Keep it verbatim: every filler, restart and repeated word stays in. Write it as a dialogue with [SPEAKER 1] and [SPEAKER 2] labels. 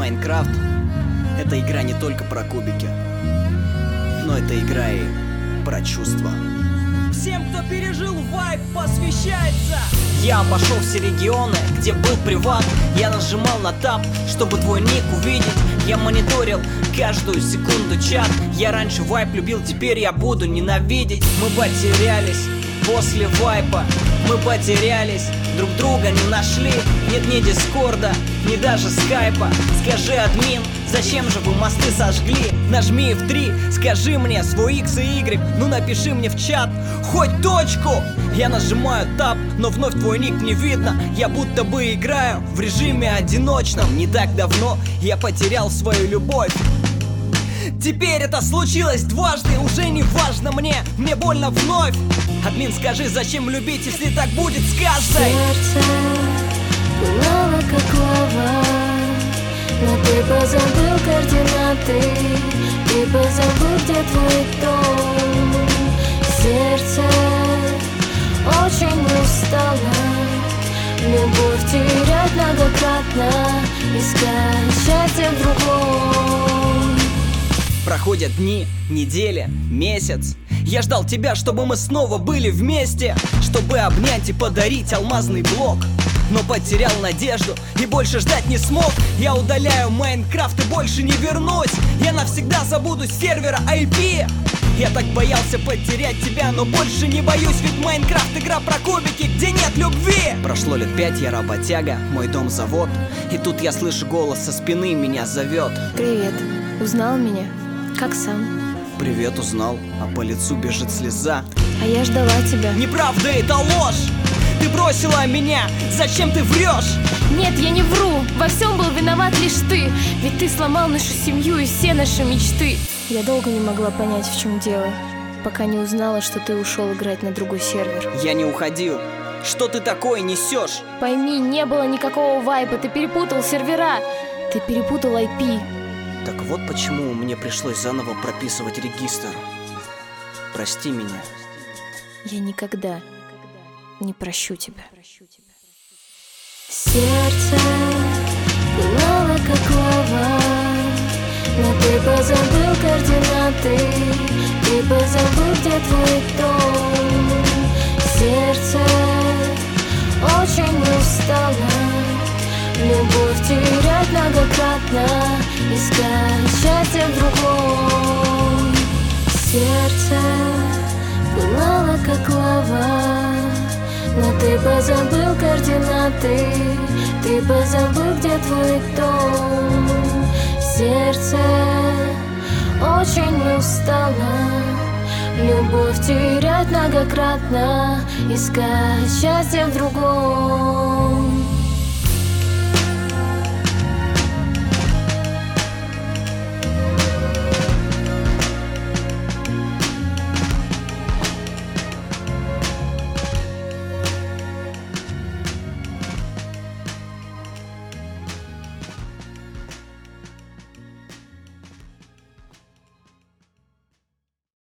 [SPEAKER 1] Майнкрафт — это игра не только про кубики, но это игра и про чувства.
[SPEAKER 2] Всем, кто пережил вайб, посвящается.
[SPEAKER 3] Я обошел все регионы, где был приват. Я нажимал на тап, чтобы твой ник увидеть. Я мониторил каждую секунду чат. Я раньше вайп любил, теперь я буду ненавидеть. Мы потерялись после вайпа, мы потерялись, друг друга не нашли. Нет ни дискорда, ни даже скайпа. Скажи, админ, зачем же вы мосты сожгли? Нажми эф три, скажи мне свой X и Y. Ну напиши мне в чат хоть точку. Я нажимаю тап, но вновь твой ник не видно. Я будто бы играю в режиме одиночном. Не так давно я потерял свою любовь. Теперь это случилось дважды, уже не важно мне, мне больно вновь. Админ, скажи, зачем любить, если так будет с каждой?
[SPEAKER 4] Сердце пылало, как лава, но ты позабыл координаты, ты позабыл, где твой дом. Сердце очень устало, любовь терять многократно, искать счастье в другом.
[SPEAKER 3] Проходят дни, недели, месяц. Я ждал тебя, чтобы мы снова были вместе, чтобы обнять и подарить алмазный блок. Но потерял надежду и больше ждать не смог. Я удаляю Майнкрафт и больше не вернусь. Я навсегда забуду с сервера ай пи. Я так боялся потерять тебя, но больше не боюсь. Ведь Майнкрафт игра про кубики, где нет любви. Прошло лет пять, я работяга, мой дом завод. И тут я слышу голос со спины, меня зовет.
[SPEAKER 4] Привет, узнал меня? Как сам?
[SPEAKER 1] Привет, узнал, а по лицу бежит слеза.
[SPEAKER 4] А я ждала тебя.
[SPEAKER 3] Неправда, это ложь. Ты бросила меня, зачем ты врешь?
[SPEAKER 4] Нет, я не вру, во всем был виноват лишь ты. Ведь ты сломал нашу семью и все наши мечты. Я долго не могла понять, в чем дело, пока не узнала, что ты ушел играть на другой сервер.
[SPEAKER 3] Я не уходил. Что ты такое несешь?
[SPEAKER 4] Пойми, не было никакого вайпа, ты перепутал сервера. Ты перепутал ай пи.
[SPEAKER 1] Так вот почему мне пришлось заново прописывать регистр. Прости меня.
[SPEAKER 4] Я никогда не прощу тебя. Сердце пылало, как лава, но ты позабыл координаты, ты позабыл, где твой дом. Сердце очень устало, любовь терять многократно, искать счастье в другом. Сердце пылало, как лава, но ты позабыл координаты, ты позабыл, где твой дом. Сердце очень устало, любовь терять многократно, искать счастье в другом.